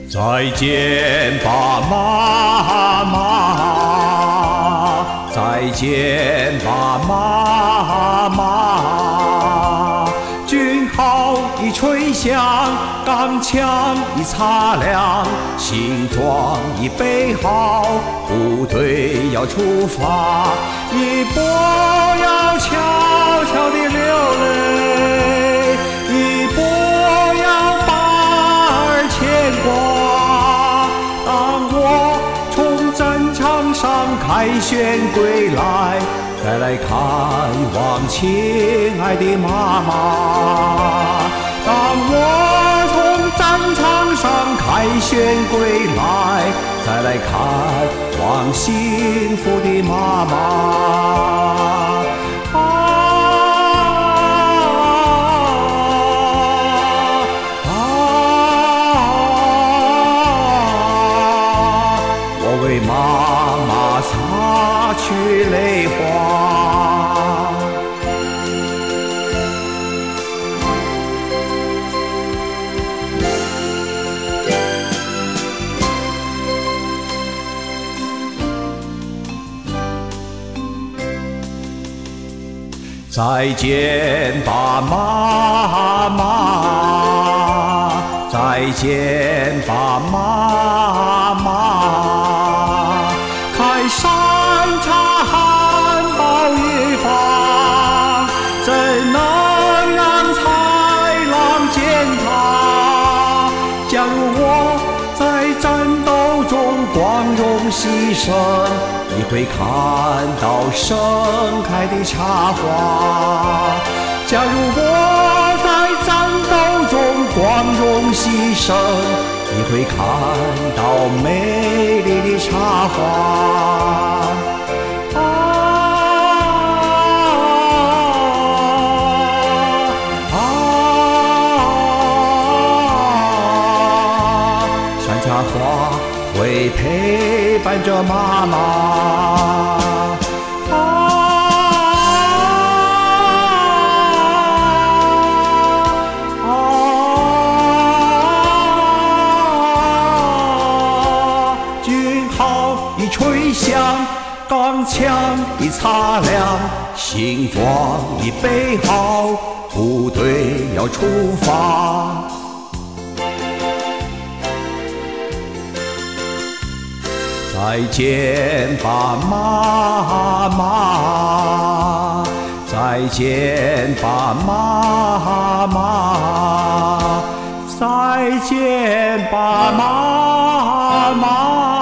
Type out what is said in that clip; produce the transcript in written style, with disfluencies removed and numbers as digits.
再见吧，妈妈！再见吧，妈妈！军号已吹响，钢枪已擦亮，行装已备好，部队要出发。你不要悄悄地流泪，你不要把儿牵挂。当我从战场上凯旋归来，再来看望亲爱的妈妈。当我从战场上凯旋归来，再来看望幸福的妈妈。我为妈妈擦去泪花。再见吧，妈妈！再见吧，妈妈！看山茶含苞欲放，怎能让豺狼践踏？假如我在战斗中光荣牺牲，你会看到盛开的茶花。假如我在战斗中光荣牺牲，你会看到美丽的茶花。山茶花会陪伴着妈妈。军号已吹响，钢枪已擦亮，行装已备好，部队要出发。再见吧，妈妈！再见吧，妈妈！再见吧，妈妈！